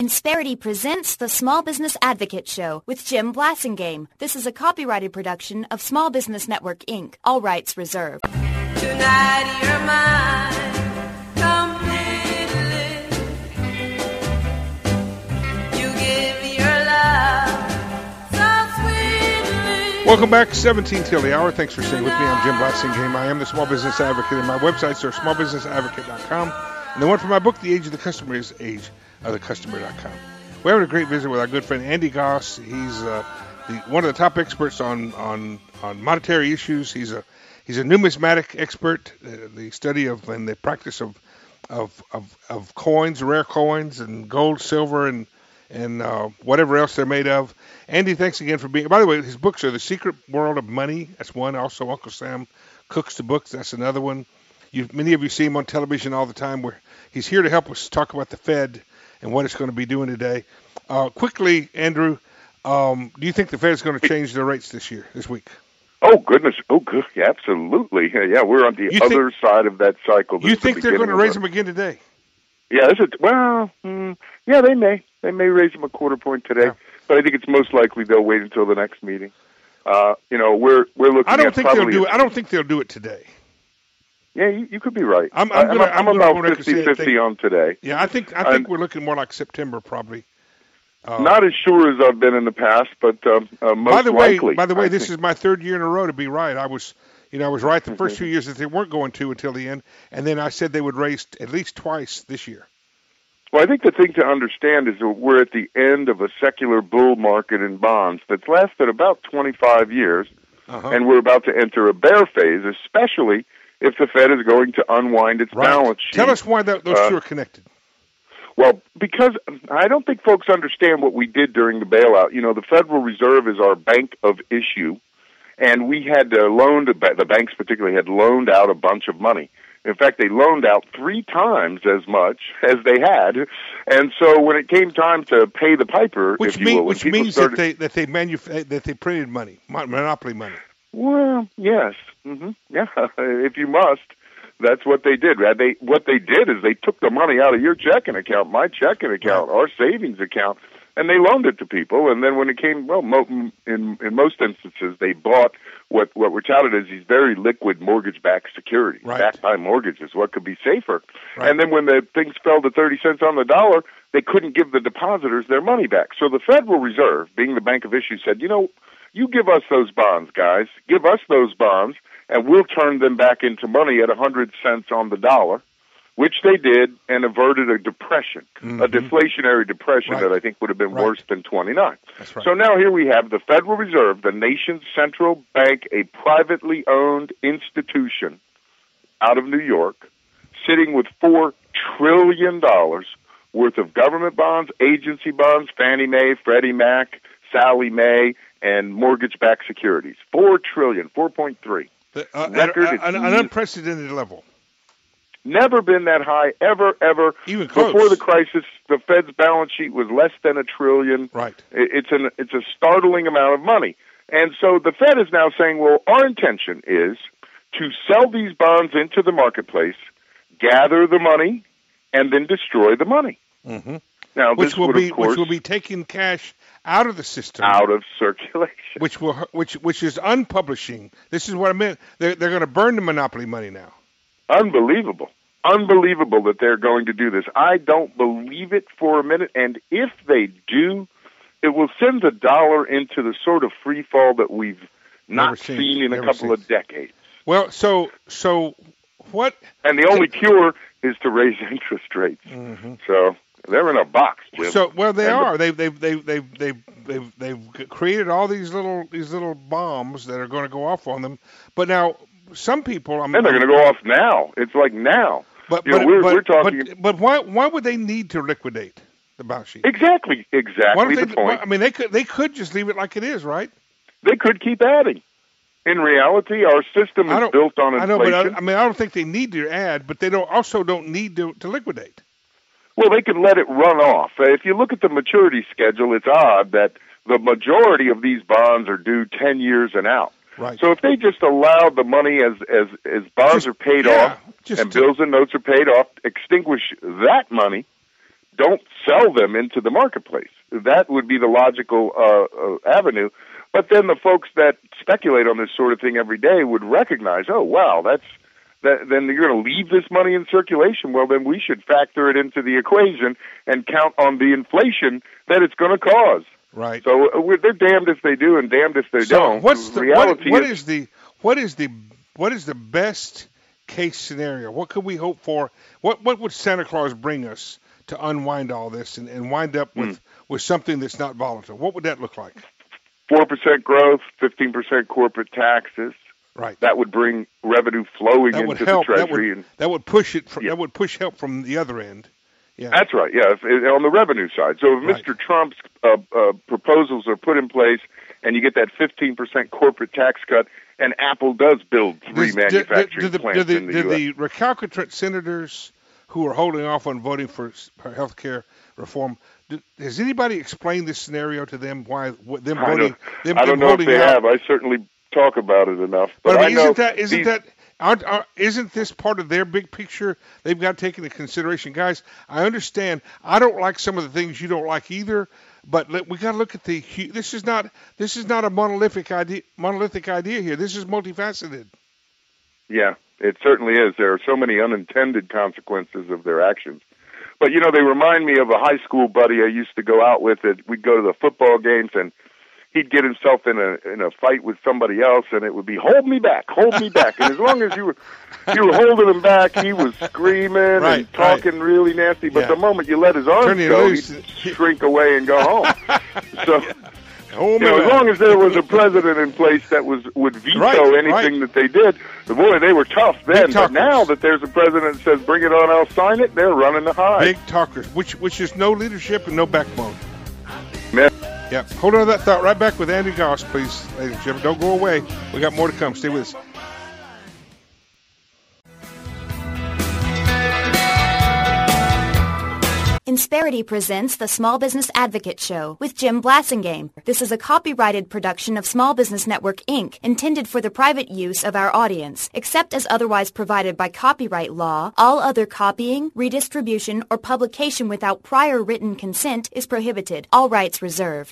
Insperity presents the Small Business Advocate Show with Jim Blasingame. This is a copyrighted production of Small Business Network, Inc. All rights reserved. Tonight you're mine completely. You give your love so sweetly. Welcome back, 17 till the hour. Thanks for staying with me. I'm Jim Blasingame. I am the Small Business Advocate, and my websites are smallbusinessadvocate.com. And the one for my book, The Age of the Customer, is ageofthecustomer.com. We're having a great visit with our good friend Andy Goss. He's one of the top experts on monetary issues. He's a numismatic expert, the study of and the practice of coins, rare coins, and gold, silver, and whatever else they're made of. Andy, thanks again for being. By the way, his books are The Secret World of Money. That's one. Also, Uncle Sam Cooks the Books. That's another one. Many of you see him on television all the time. Where he's here to help us talk about the Fed and what it's going to be doing today. Quickly, Andrew, do you think the Fed is going to change their rates this week? Oh, goodness. Oh, good. Yeah, absolutely. Yeah, we're on the other side of that cycle. You think they're going to raise them again today? Yeah, yeah, they may. They may raise them a quarter point today. Yeah. But I think it's most likely they'll wait until the next meeting. We're looking I don't think they'll do it today. Yeah, you could be right. I'm about 50-50 on today. Yeah, I think we're looking more like September probably. Not as sure as I've been in the past, but most likely. By the way, this is my third year in a row to be right. I was right the first few years that they weren't going to until the end, and then I said they would raise at least twice this year. Well, I think the thing to understand is that we're at the end of a secular bull market in bonds that's lasted about 25 years, and we're about to enter a bear phase, especially if the Fed is going to unwind its balance sheet. Tell us why those two are connected. Well, because I don't think folks understand what we did during the bailout. You know, the Federal Reserve is our bank of issue, and we had loaned, the banks particularly had loaned out a bunch of money. In fact, they loaned out 3 times as much as they had, and so when it came time to pay the piper, which means that they printed money, monopoly money. Well, yes, yeah. If you must, that's what they did. What they did is they took the money out of your checking account, my checking account, our savings account, and they loaned it to people. And then when it came, in most instances, they bought what were touted as these very liquid mortgage-backed securities, backed by mortgages. What could be safer? Right. And then when the things fell to 30 cents on the dollar, they couldn't give the depositors their money back. So the Federal Reserve, being the bank of issue, said, you give us those bonds, guys. Give us those bonds, and we'll turn them back into money at 100 cents on the dollar, which they did and averted a depression, a deflationary depression that I think would have been worse than 29. That's right. So now here we have the Federal Reserve, the nation's central bank, a privately owned institution out of New York, sitting with $4 trillion worth of government bonds, agency bonds, Fannie Mae, Freddie Mac, Sallie Mae, and mortgage-backed securities. $4 trillion, 4.3. An unprecedented level. Never been that high, ever. Even close. Before the crisis, the Fed's balance sheet was less than $1 trillion. Right. It's a startling amount of money. And so the Fed is now saying, well, our intention is to sell these bonds into the marketplace, gather the money, and then destroy the money. Mm-hmm. Now, which will be taking cash out of the system, out of circulation, which is unpublishing. This is what I meant. They're going to burn the monopoly money now. Unbelievable that they're going to do this. I don't believe it for a minute. And if they do, it will send the dollar into the sort of free fall that we've not seen in a couple of decades. Well, so what? And the only cure is to raise interest rates. Mm-hmm. So. They're in a box, Jim. So, well, they are. They've created all these little bombs that are going to go off on them. But now, some people, and they're going to go off now. It's like now. We're talking. But why would they need to liquidate the balance sheet? Exactly the point. I mean, they could just leave it like it is, right? They could keep adding. In reality, our system is built on inflation. I don't think they need to add, but they don't need to liquidate. Well, they could let it run off. If you look at the maturity schedule, it's odd that the majority of these bonds are due 10 years and out. Right. So if they just allow the money as bonds are paid off and bills and notes are paid off, extinguish that money, don't sell them into the marketplace. That would be the logical avenue. But then the folks that speculate on this sort of thing every day would recognize, oh, wow, then you're going to leave this money in circulation. Well, then we should factor it into the equation and count on the inflation that it's going to cause. Right. So they're damned if they do and damned if they don't. What is the best case scenario? What could we hope for? What would Santa Claus bring us to unwind all this and wind up with something that's not volatile? What would that look like? 4% growth, 15% corporate taxes. Right. That would bring revenue flowing into the Treasury. That would push it. That would push help from the other end. Yeah. That's right. Yeah, on the revenue side. So if Mr. Trump's proposals are put in place, and you get that 15% corporate tax cut, and Apple does build 3 manufacturing plants in the U.S. Do the recalcitrant senators who are holding off on voting for health care reform, has anybody explained this scenario to them? Why them voting? I don't know if they have. I certainly talk about it enough. But I know isn't this part of their big picture they've got to take into consideration? Guys, I understand. I don't like some of the things you don't like either, but we got to look at this is not a monolithic idea here. This is multifaceted. Yeah, it certainly is. There are so many unintended consequences of their actions. But they remind me of a high school buddy I used to go out with. We'd go to the football games, and he'd get himself in a fight with somebody else, and it would be hold me back. And as long as you were holding him back, he was screaming and talking really nasty. But the moment you let his arms go, he'd shrink away and go home. So, as long as there was a president in place that would veto anything that they did, boy, they were tough then. But now that there's a president that says, "Bring it on, I'll sign it," they're running to hide. Big talkers, which is no leadership and no backbone. Man. Yeah, hold on to that thought. Right back with Andy Goss, please, ladies and gentlemen. Don't go away. We got more to come. Stay with us. Insperity presents the Small Business Advocate Show with Jim Blasingame. This is a copyrighted production of Small Business Network, Inc., intended for the private use of our audience. Except as otherwise provided by copyright law, all other copying, redistribution, or publication without prior written consent is prohibited. All rights reserved.